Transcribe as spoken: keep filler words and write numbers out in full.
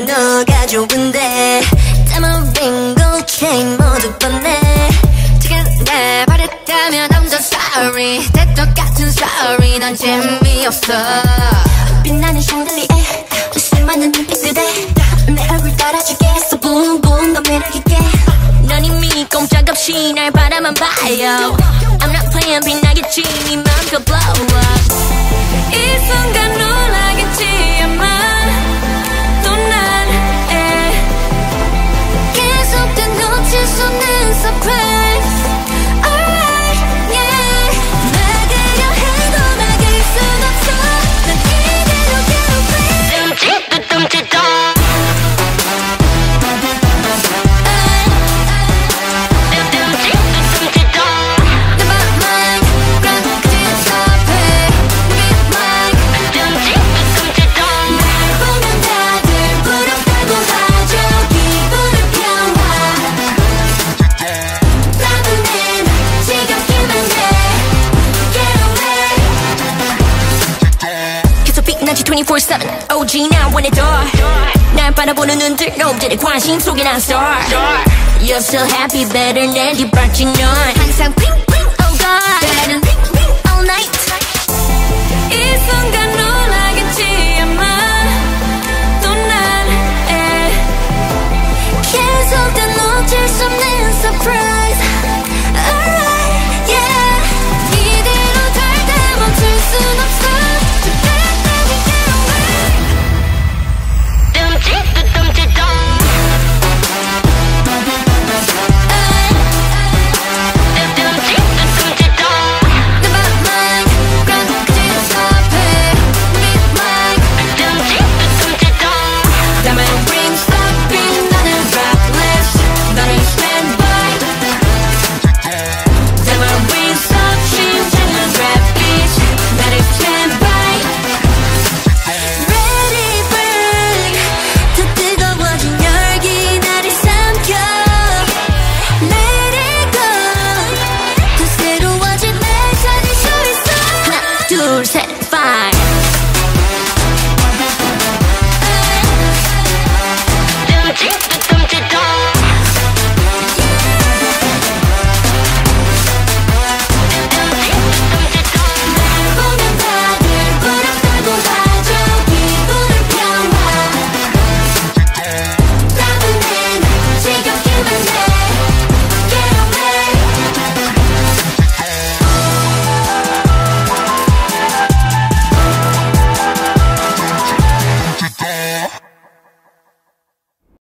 너가 좋은데 Tamarind gold chain 모두 뻔해 지금 날 바랬다면 I'm so sorry 대떡 같은 sorry 난 재미없어 빛나는 샹들리에 수많은 눈빛들에 내 얼굴 따라줄게 So boom boom 너 매력있게 넌 이미 꼼짝없이 날 바라만 봐요 I'm not playing 빛나겠지 네 맘껏 blow up 이 순간 놀라겠지 아마 또 난 계속된 놓칠 수 없는 surprise Alright yeah 막으려 해도 막을 순 없어 난 이대로 괴롭해 둠칫도 둠칫도 twenty-four seven 오직 나 원해 더 날 바라보는 눈들 놈들의 관심 속에 난 star You're still happy better than 뒷발치 넌 항상 ping ping oh god better ring ring all night 이 순간 놀라겠지